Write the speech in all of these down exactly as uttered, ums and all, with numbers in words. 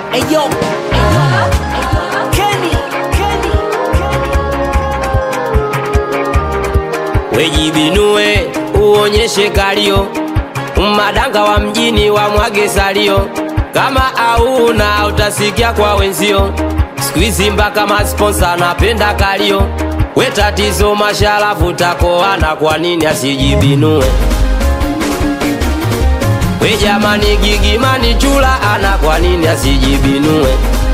Ayo, Kenny, Kenny, Wejibinue uonyeshe kalio, madanga wa mjini wa mwage salio. Kama auna utasikia kwa wenzio, squeeze mpaka masponsa napenda kalio. We tatizo masharafu takoana, kwa nini asijibinue? We jamani gigimani chula ana, kwa nini asijibinue?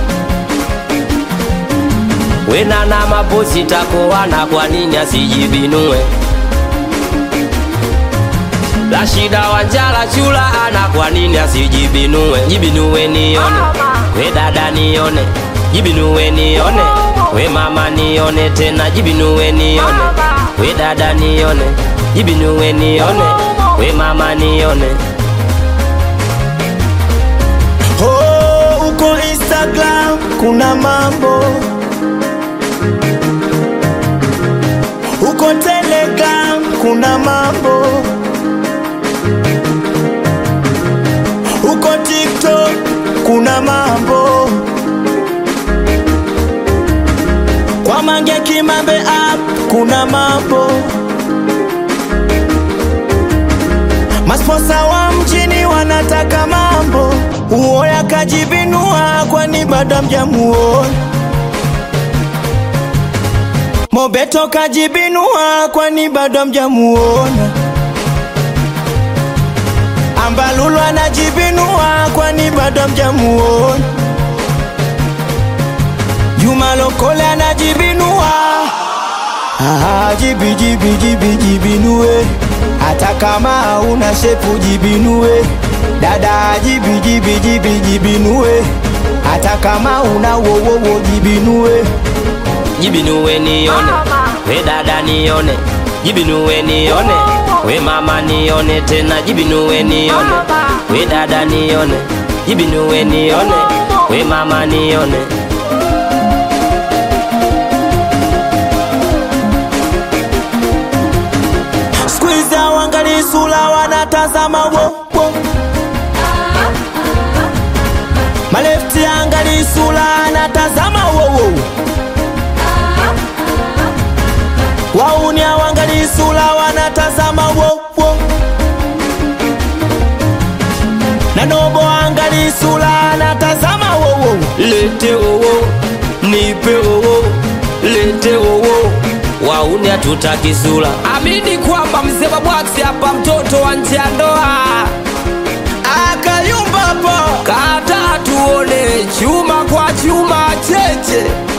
We nana maposi takoana, kwa nini asijibinue? Rashida Wanjala chula ana, kwa nini asijibinue? Jibinue nione, we dada nione, jibinue nione, we mama nione tena, jibinue nione, we dada nione, jibinue nione, we mama nione. Oh, uko Instagram kuna mambo, uko Telegram kuna mambo, uko TikTok kuna mambo, kwa Mange Kimambe app kuna mambo, masponsa wa mjini wanataka mambo. Uoya kajibinua kwani bado mjamuona. Mobeto kajibinua kwani bado mjamuona. Ambalulu anajibinua kwani bado mjamuona. Juma Lokole anajibinua. Ah, jibi jibi jibi jibinue. Hata kama una shepu jibinue. Dada jibi jibi jibi jibinue. Hata kama una wo wo wo jibinue. Jibinue nione, we dada nione, jibinue nione, we mama nione tena, jibinue nione, we dada nione, jibinue nione, we mama nione. Squeeze wangali sula wanatazama wo wo. Malefti angali sula anatazama wo wo. Waunia wangali sula wanatazama wo wo. Nanobo angali sula anatazama wo wo. Lete wo wo, nipe wo wo, lete wo wo. Waunia tutaki sula. Amini kwamba mzee wa Bwaksi hapa, mtoto wa nje ya ndoa. Akayumba po kata tuone chuma kwa chuma cheche.